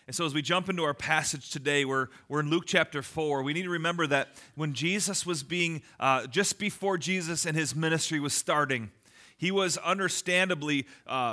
And so as we jump into our passage today, we're in Luke chapter 4. We need to remember that when Jesus was just before Jesus and his ministry was starting, he was understandably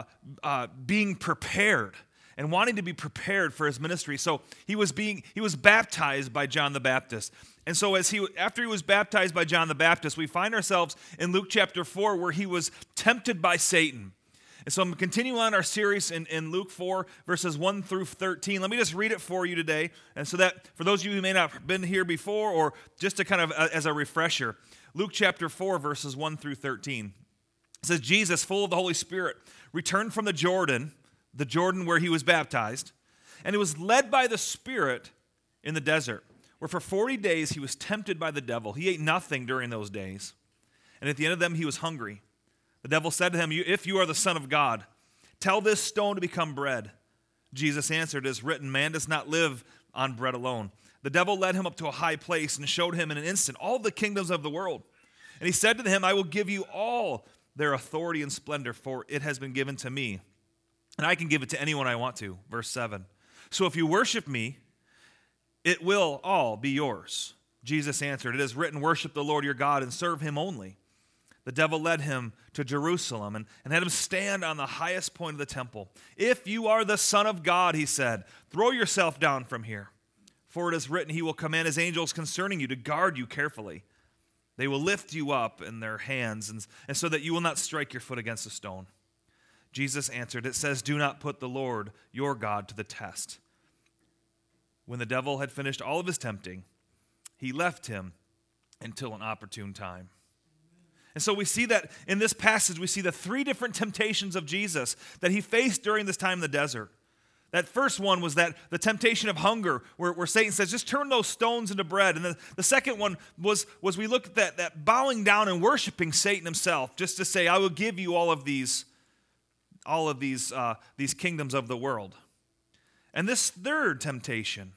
being prepared and wanting to be prepared for his ministry. So he was baptized by John the Baptist. And so after he was baptized by John the Baptist, we find ourselves in Luke chapter 4 where he was tempted by Satan. And so I'm continuing on our series in Luke 4, verses 1 through 13. Let me just read it for you today. And so that for those of you who may not have been here before, or just to kind of as a refresher, Luke chapter 4, verses 1 through 13. It says, Jesus, full of the Holy Spirit, returned from the Jordan where he was baptized, and he was led by the Spirit in the desert, where for 40 days he was tempted by the devil. He ate nothing during those days, and at the end of them he was hungry. The devil said to him, if you are the Son of God, tell this stone to become bread. Jesus answered, it is written, man does not live on bread alone. The devil led him up to a high place and showed him in an instant all the kingdoms of the world. And he said to him, I will give you all their authority and splendor, for it has been given to me, and I can give it to anyone I want to. Verse 7. So if you worship me, it will all be yours. Jesus answered, it is written, worship the Lord your God and serve him only. The devil led him to Jerusalem and had him stand on the highest point of the temple. If you are the Son of God, he said, throw yourself down from here. For it is written, he will command his angels concerning you to guard you carefully. They will lift you up in their hands, and so that you will not strike your foot against a stone. Jesus answered, it says, do not put the Lord your God to the test. When the devil had finished all of his tempting, he left him until an opportune time. And so we see that in this passage, we see the three different temptations of Jesus that he faced during this time in the desert. That first one was that the temptation of hunger, where Satan says, just turn those stones into bread. And then the second one was we look at that bowing down and worshiping Satan himself, just to say, I will give you all of these kingdoms of the world. And this third temptation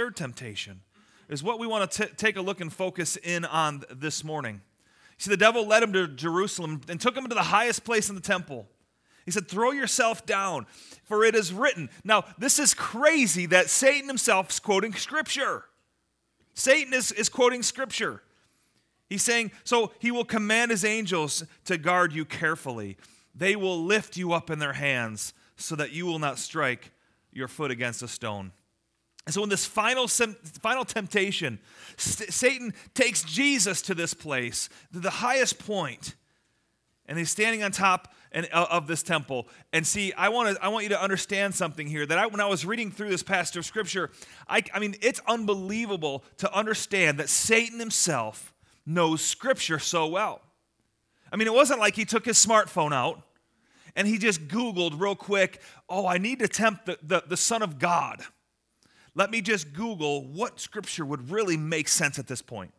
is what we want to take a look and focus in on this morning. See, the devil led him to Jerusalem and took him to the highest place in the temple. He said, throw yourself down, for it is written. Now, this is crazy that Satan himself is quoting Scripture. Satan is quoting Scripture. He's saying, so he will command his angels to guard you carefully. They will lift you up in their hands so that you will not strike your foot against a stone. And so in this final temptation, Satan takes Jesus to this place, to the highest point, and he's standing on top of this temple. And see, I want you to understand something here, that when I was reading through this passage of Scripture, I mean, it's unbelievable to understand that Satan himself knows Scripture so well. I mean, it wasn't like he took his smartphone out and he just Googled real quick, I need to tempt the Son of God. Let me just Google what Scripture would really make sense at this point.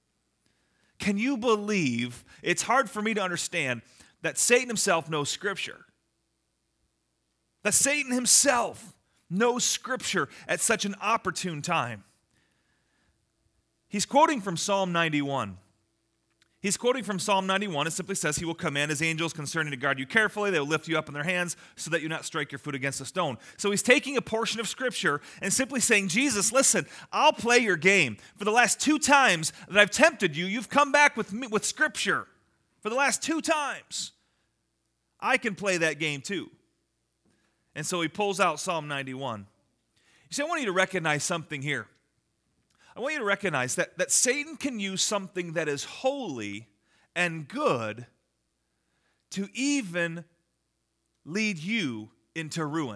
Can you believe, it's hard for me to understand, that Satan himself knows Scripture? That Satan himself knows Scripture at such an opportune time. He's quoting from Psalm 91. He's quoting from Psalm 91. It simply says, he will command his angels concerning to guard you carefully. They will lift you up in their hands so that you not strike your foot against a stone. So he's taking a portion of Scripture and simply saying, Jesus, listen, I'll play your game. For the last 2 times that I've tempted you, you've come back with me, with Scripture. For the last 2 times, I can play that game too. And so he pulls out Psalm 91. You see, I want you to recognize something here. I want you to recognize that Satan can use something that is holy and good to even lead you into ruin.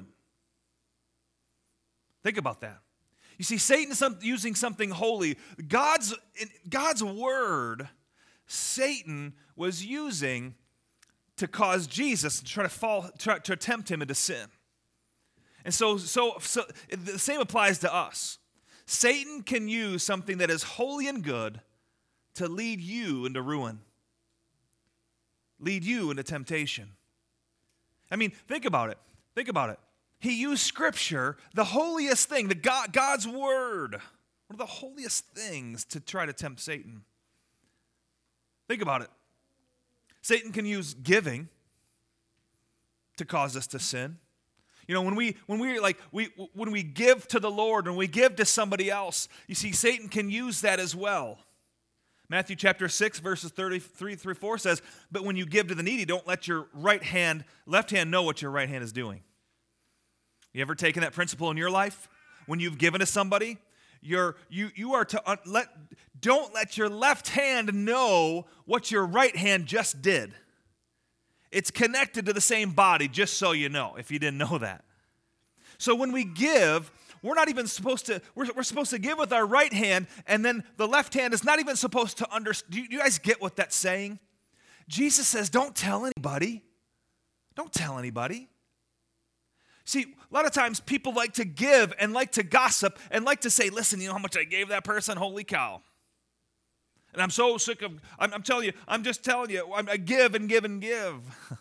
Think about that. You see, Satan is using something holy. God's word, Satan was using to cause Jesus to tempt him into sin. And so the same applies to us. Satan can use something that is holy and good to lead you into ruin, lead you into temptation. I mean, think about it. He used Scripture, the holiest thing, God's Word, one of the holiest things, to try to tempt Satan. Think about it. Satan can use giving to cause us to sin. You know, when we give to the Lord, when we give to somebody else, you see, Satan can use that as well. Matthew chapter 6, verses 33 through 4 says, "But when you give to the needy, don't let your left hand know what your right hand is doing." You ever taken that principle in your life? When you've given to somebody, you are to don't let your left hand know what your right hand just did. It's connected to the same body, just so you know, if you didn't know that. So when we give, we're not even supposed to, we're supposed to give with our right hand, and then the left hand is not even supposed to understand. Do you guys get what that's saying? Jesus says, don't tell anybody. Don't tell anybody. See, a lot of times people like to give and like to gossip and like to say, listen, you know how much I gave that person? Holy cow. And I'm so sick of, I'm telling you, I give and give and give.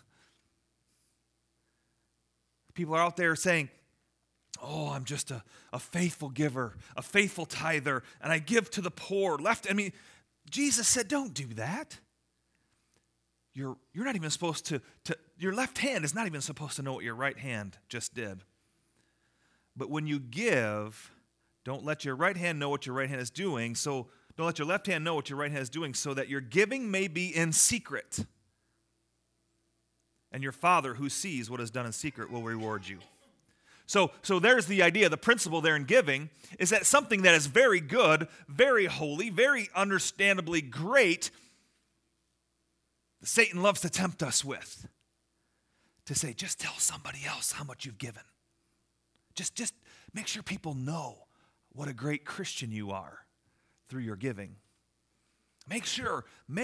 People are out there saying, oh, I'm just a faithful giver, a faithful tither, and I give to the poor. Jesus said, don't do that. You're not even supposed to, your left hand is not even supposed to know what your right hand just did. But when you give, don't let your right hand know what your right hand is doing, so don't let your left hand know what your right hand is doing, so that your giving may be in secret. And your Father who sees what is done in secret will reward you. So there's the idea, the principle there in giving is that something that is very good, very holy, very understandably great, Satan loves to tempt us with. To say, just tell somebody else how much you've given. Just make sure people know what a great Christian you are through your giving. Make sure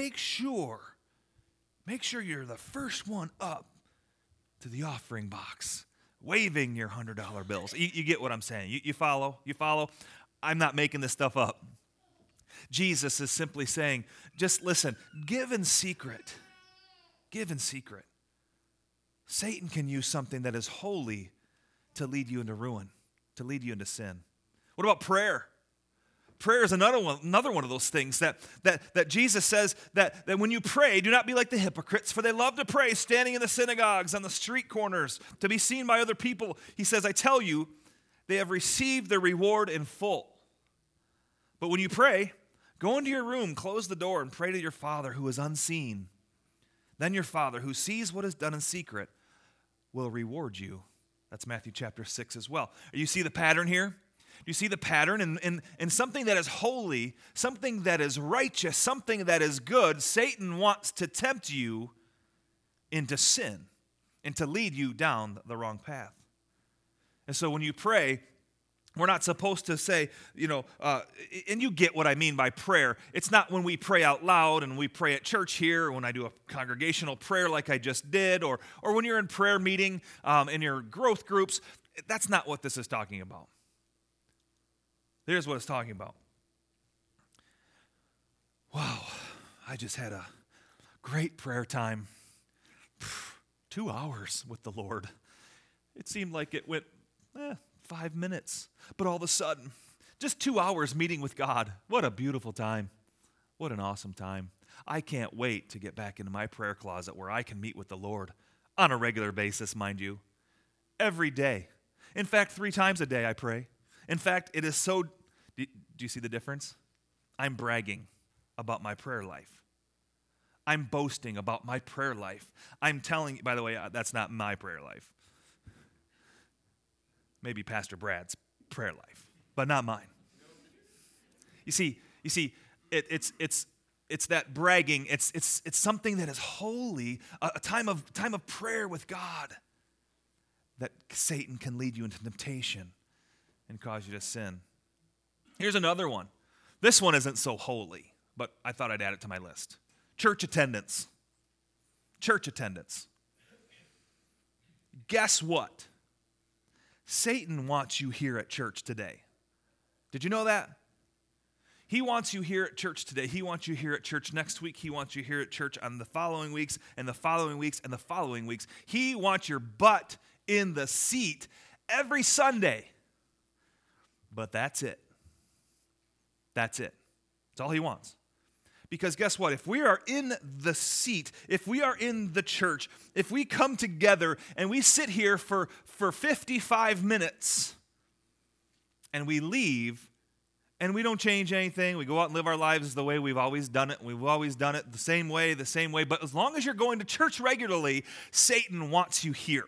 you're the first one up to the offering box, waving your $100 bills. You get what I'm saying. You follow? You follow? I'm not making this stuff up. Jesus is simply saying, just listen, give in secret. Give in secret. Satan can use something that is holy to lead you into ruin, to lead you into sin. What about prayer? Prayer is another one of those things that Jesus says that when you pray, do not be like the hypocrites, for they love to pray standing in the synagogues, on the street corners, to be seen by other people. He says, I tell you, they have received their reward in full. But when you pray, go into your room, close the door, and pray to your Father who is unseen. Then your Father who sees what is done in secret will reward you. That's Matthew chapter 6 as well. You see the pattern here? You see the pattern in something that is holy, something that is righteous, something that is good. Satan wants to tempt you into sin and to lead you down the wrong path. And so when you pray, we're not supposed to say, and you get what I mean by prayer. It's not when we pray out loud and we pray at church here, or when I do a congregational prayer like I just did, or when you're in prayer meeting in your growth groups. That's not what this is talking about. Here's what it's talking about. Wow, I just had a great prayer time. 2 hours with the Lord. It seemed like it went 5 minutes. But all of a sudden, just 2 hours meeting with God. What a beautiful time. What an awesome time. I can't wait to get back into my prayer closet where I can meet with the Lord on a regular basis, mind you. Every day. In fact, 3 times a day I pray. In fact, it is so, do you see the difference? I'm bragging about my prayer life. I'm boasting about my prayer life. I'm telling, by the way, that's not my prayer life. Maybe Pastor Brad's prayer life, but not mine. You see, it's that bragging. It's something that is holy, a time of prayer with God, that Satan can lead you into temptation and cause you to sin. Here's another one. This one isn't so holy, but I thought I'd add it to my list. Church attendance. Church attendance. Guess what? Satan wants you here at church today. Did you know that? He wants you here at church today. He wants you here at church next week. He wants you here at church on the following weeks and the following weeks and the following weeks. He wants your butt in the seat every Sunday. But that's it. That's it. That's all he wants. Because guess what? If we are in the seat, if we are in the church, if we come together and we sit here for 55 minutes and we leave and we don't change anything, we go out and live our lives the way we've always done it, we've always done it the same way, but as long as you're going to church regularly, Satan wants you here.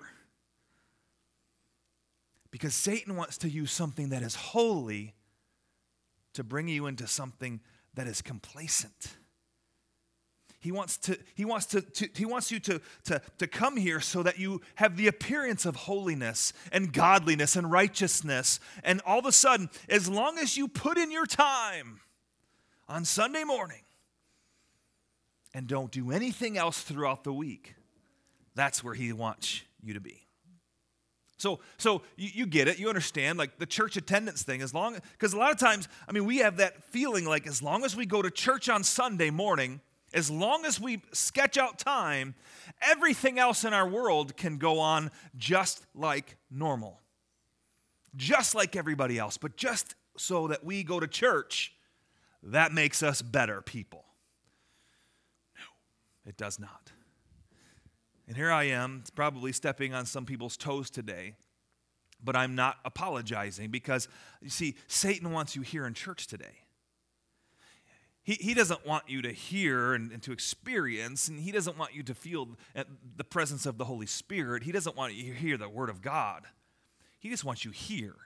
Because Satan wants to use something that is holy to bring you into something that is complacent. He wants you to come here so that you have the appearance of holiness and godliness and righteousness. And all of a sudden, as long as you put in your time on Sunday morning and don't do anything else throughout the week, that's where he wants you to be. So you get it, you understand, like the church attendance thing, because a lot of times, we have that feeling like as long as we go to church on Sunday morning, as long as we sketch out time, everything else in our world can go on just like normal. Just like everybody else, but just so that we go to church, that makes us better people. No, it does not. And here I am, probably stepping on some people's toes today, but I'm not apologizing because, you see, Satan wants you here in church today. He doesn't want you to hear and to experience, and he doesn't want you to feel the presence of the Holy Spirit. He doesn't want you to hear the Word of God. He just wants you here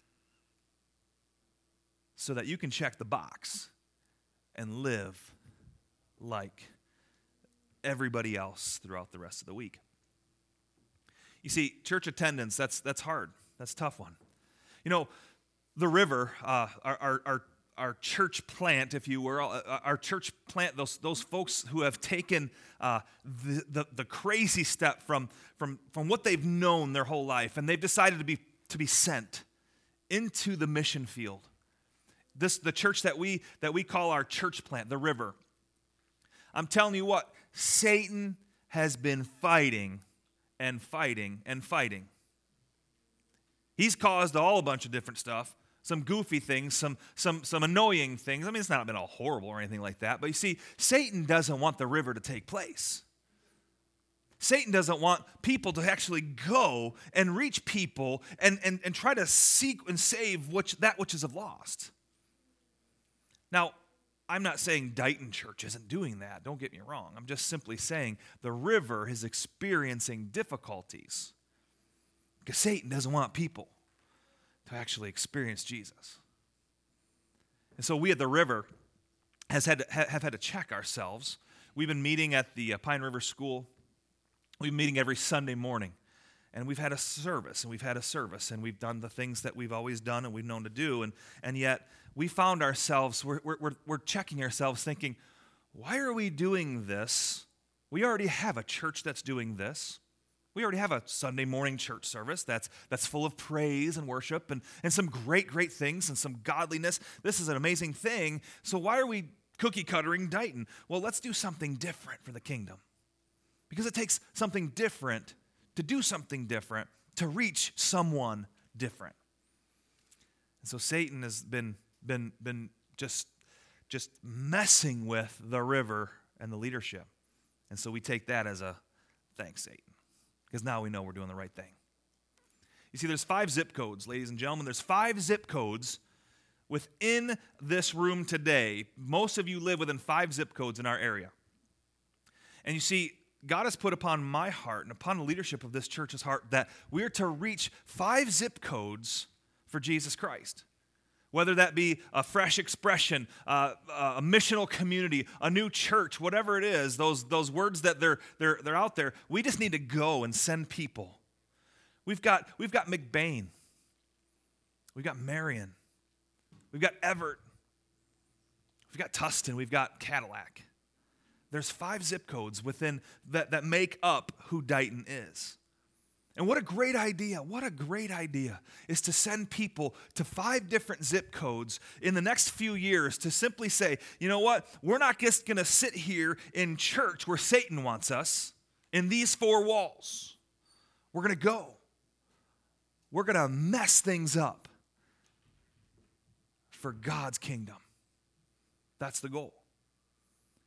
so that you can check the box and live like everybody else throughout the rest of the week. You see, church attendance, that's hard. That's a tough one. The River, our church plant, if you will, our church plant, those folks who have taken the crazy step from what they've known their whole life, and they've decided to be sent into the mission field. The church that we call our church plant, the River. I'm telling you what, Satan has been fighting and fighting and fighting. He's caused a bunch of different stuff, some goofy things, some annoying things. It's not been all horrible or anything like that, but you see, Satan doesn't want the River to take place. Satan doesn't want people to actually go and reach people and try to seek and save that which is lost. Now, I'm not saying Dighton Church isn't doing that. Don't get me wrong. I'm just simply saying the River is experiencing difficulties because Satan doesn't want people to actually experience Jesus. And so we at the River have had to check ourselves. We've been meeting at the Pine River School. We've been meeting every Sunday morning. And we've had a service, and we've done the things that we've always done and we've known to do. And yet, we found ourselves, we're checking ourselves thinking, why are we doing this? We already have a church that's doing this. We already have a Sunday morning church service that's full of praise and worship and some great things and some godliness. This is an amazing thing. So why are we cookie cuttering Dighton? Well, let's do something different for the kingdom. Because it takes something different to do something different to reach someone different. And so Satan has been just messing with the River and the leadership. And so we take that as a thanks, Satan. Because now we know we're doing the right thing. You see, there's 5 zip codes, ladies and gentlemen. There's 5 zip codes within this room today. Most of you live within 5 zip codes in our area. And you see, God has put upon my heart and upon the leadership of this church's heart that we're to reach 5 zip codes for Jesus Christ. Whether that be a fresh expression, a missional community, a new church, whatever it is, those words that they're out there, we just need to go and send people. We've got McBain, we've got Marion, we've got Everett, we've got Tustin, we've got Cadillac. There's 5 zip codes within that make up who Dighton is. And what a great idea is to send people to 5 different zip codes in the next few years to simply say, you know what, we're not just going to sit here in church where Satan wants us in these 4 walls. We're going to go. We're going to mess things up for God's kingdom. That's the goal.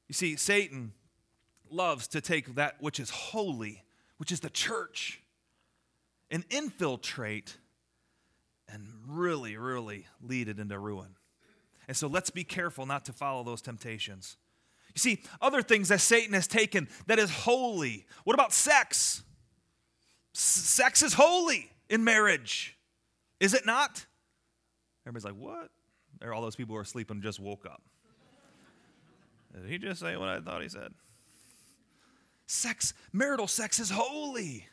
You see, Satan loves to take that which is holy, which is the church, and infiltrate and really, really lead it into ruin. And so let's be careful not to follow those temptations. You see, other things that Satan has taken that is holy. What about sex? Sex is holy in marriage. Is it not? Everybody's like, what? There are all those people who are sleeping just woke up. Did he just say what I thought he said? Sex, marital sex is holy.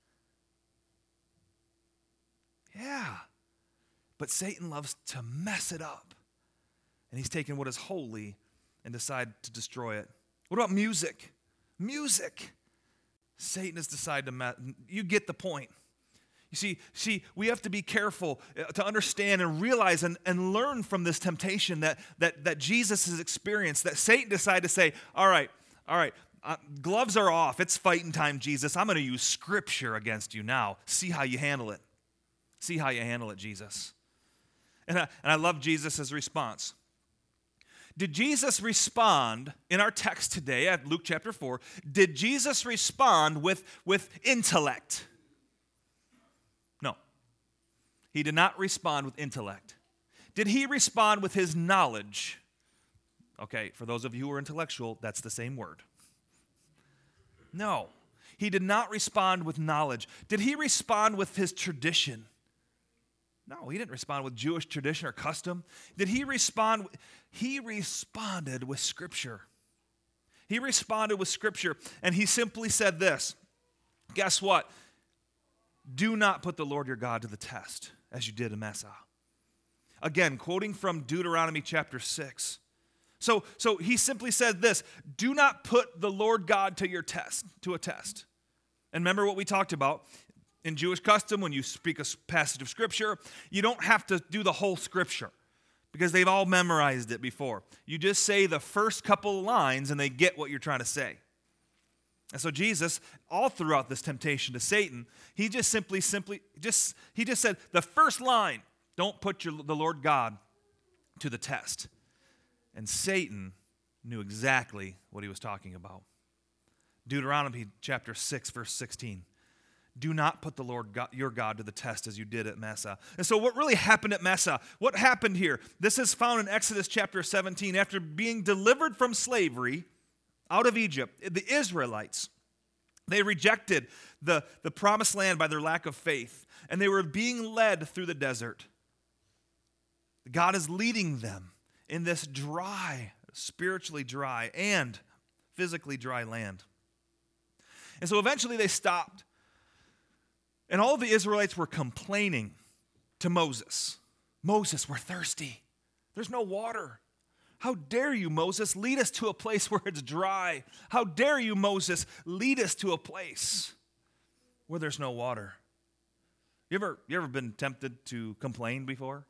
Yeah. But Satan loves to mess it up. And he's taken what is holy and decided to destroy it. What about music? Music. Satan has decided to you get the point. You see, we have to be careful to understand and realize and learn from this temptation that Jesus has experienced, that Satan decided to say, all right, gloves are off. It's fighting time, Jesus. I'm going to use Scripture against you now. See how you handle it. See how you handle it, Jesus. And I love Jesus' response. Did Jesus respond in our text today at Luke chapter 4? Did Jesus respond with intellect? No. He did not respond with intellect. Did he respond with his knowledge? Okay, for those of you who are intellectual, that's the same word. No. He did not respond with knowledge. Did he respond with his tradition? No, he didn't respond with Jewish tradition or custom. Did he respond? He responded with Scripture. He responded with Scripture, and he simply said this. Guess what? Do not put the Lord your God to the test, as you did in Massah. Again, quoting from Deuteronomy chapter 6. So he simply said this, do not put the Lord God to a test. And remember what we talked about. In Jewish custom, when you speak a passage of Scripture, you don't have to do the whole Scripture because they've all memorized it before. You just say the first couple of lines and they get what you're trying to say. And so Jesus, all throughout this temptation to Satan, he just said the first line, don't put the Lord God to the test. And Satan knew exactly what he was talking about. Deuteronomy chapter 6, verse 16. Do not put the Lord God, your God to the test as you did at Massah. And so what really happened at Massah? What happened here? This is found in Exodus chapter 17. After being delivered from slavery out of Egypt, the Israelites, they rejected the promised land by their lack of faith, and they were being led through the desert. God is leading them in this dry, spiritually dry, and physically dry land. And so eventually they stopped. And all the Israelites were complaining to Moses. Moses, we're thirsty. There's no water. How dare you, Moses, lead us to a place where it's dry? How dare you, Moses, lead us to a place where there's no water? You ever been tempted to complain before?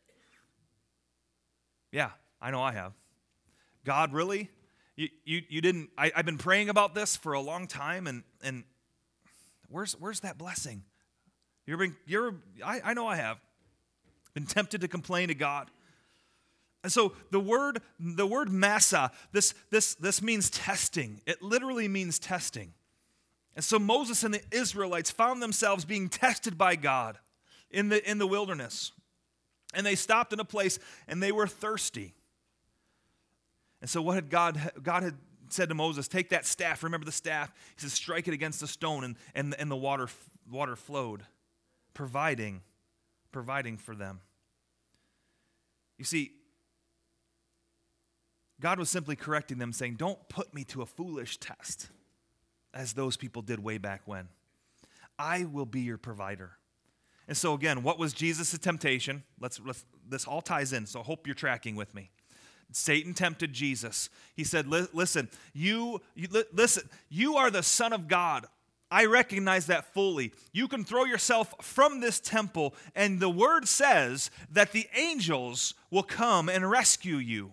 Yeah, I know I have. God, really? You didn't? I've been praying about this for a long time, and where's that blessing? I know I have been tempted to complain to God. And so the word Massah, this means testing. It literally means testing. And so Moses and the Israelites found themselves being tested by God in the wilderness. And they stopped in a place and they were thirsty. And so what had God had said to Moses, take that staff, remember the staff, he says, strike it against the stone, and the water flowed, providing for them. You see, God was simply correcting them, saying, don't put me to a foolish test, as those people did way back when. I will be your provider. And so again, what was Jesus' temptation? This all ties in, so I hope you're tracking with me. Satan tempted Jesus. He said, listen, you are the Son of God. I recognize that fully. You can throw yourself from this temple, and the word says that the angels will come and rescue you.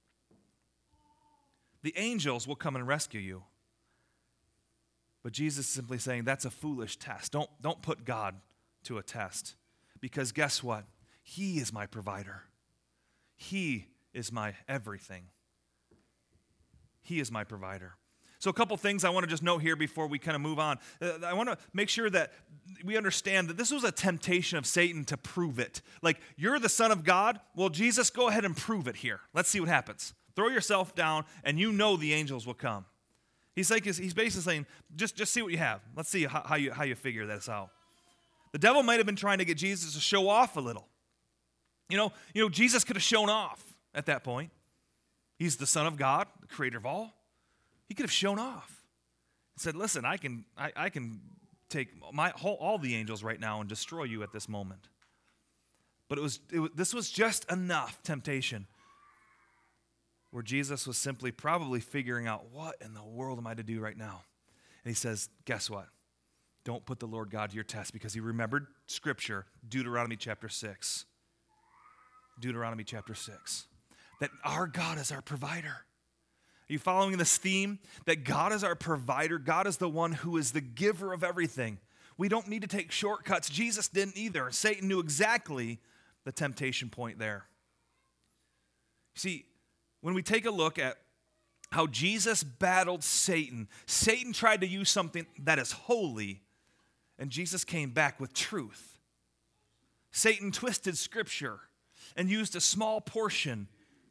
The angels will come and rescue you. But Jesus is simply saying that's a foolish test. Don't put God to a test. Because guess what? He is my provider. He is my everything. He is my provider. So a couple things I want to just note here before we kind of move on. I want to make sure that we understand that this was a temptation of Satan to prove it. Like, you're the Son of God? Well, Jesus, go ahead and prove it here. Let's see what happens. Throw yourself down, and you know the angels will come. He's basically saying, just see what you have. Let's see how you figure this out. The devil might have been trying to get Jesus to show off a little. You know, Jesus could have shown off at that point. He's the Son of God, the creator of all. He could have shown off. He said, listen, I can take all the angels right now and destroy you at this moment. But this was just enough temptation where Jesus was simply probably figuring out, what in the world am I to do right now? And he says, guess what? Don't put the Lord God to your test, because he remembered Scripture, Deuteronomy chapter 6. Deuteronomy chapter 6. That our God is our provider. Are you following this theme? That God is our provider. God is the one who is the giver of everything. We don't need to take shortcuts. Jesus didn't either. Satan knew exactly the temptation point there. See, when we take a look at how Jesus battled Satan, Satan tried to use something that is holy, and Jesus came back with truth. Satan twisted Scripture and used a small portion.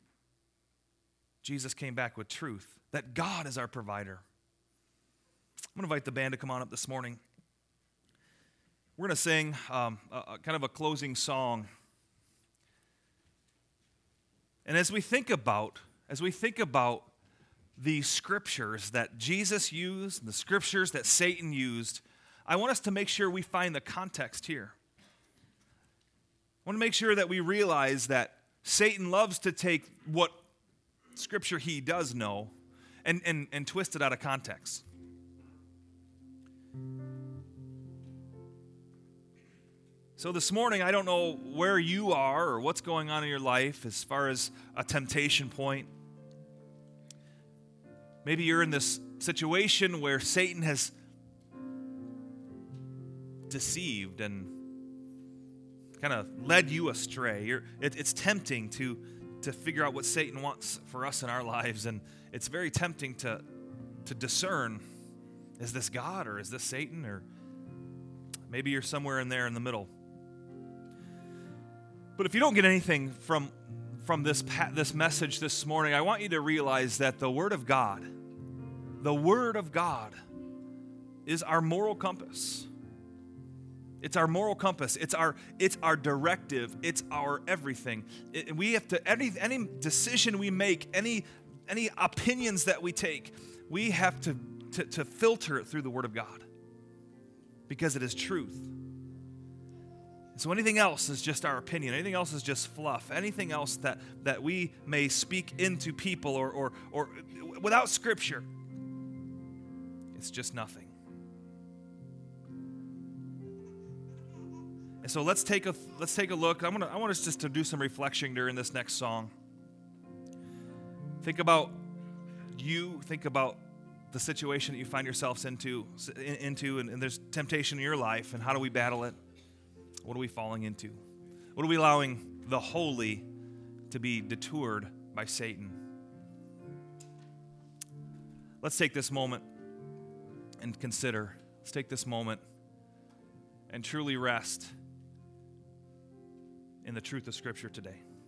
Jesus came back with truth, that God is our provider. I'm going to invite the band to come on up this morning. We're going to sing kind of a closing song. And as we think about the scriptures that Jesus used, the scriptures that Satan used, I want us to make sure we find the context here. I want to make sure that we realize that Satan loves to take what Scripture he does know and twist it out of context. So this morning, I don't know where you are or what's going on in your life as far as a temptation point. Maybe you're in this situation where Satan has deceived and kind of led you astray. It's tempting to figure out what Satan wants for us in our lives, and it's very tempting to discern, is this God or is this Satan? Or maybe you're somewhere in there in the middle. But if you don't get anything from this message this morning, I want you to realize that the Word of God is our moral compass. It's our moral compass. It's our directive. It's our everything. We have to, any decision we make, any opinions that we take, we have to filter it through the Word of God, because it is truth. So anything else is just our opinion. Anything else is just fluff. Anything else that we may speak into people or without Scripture, it's just nothing. And so let's take a look. I want us just to do some reflection during this next song. Think about you. Think about the situation that you find yourselves into, and there's temptation in your life, and how do we battle it? What are we falling into? What are we allowing the holy to be detoured by Satan? Let's take this moment and consider. Let's take this moment and truly rest in the truth of Scripture today.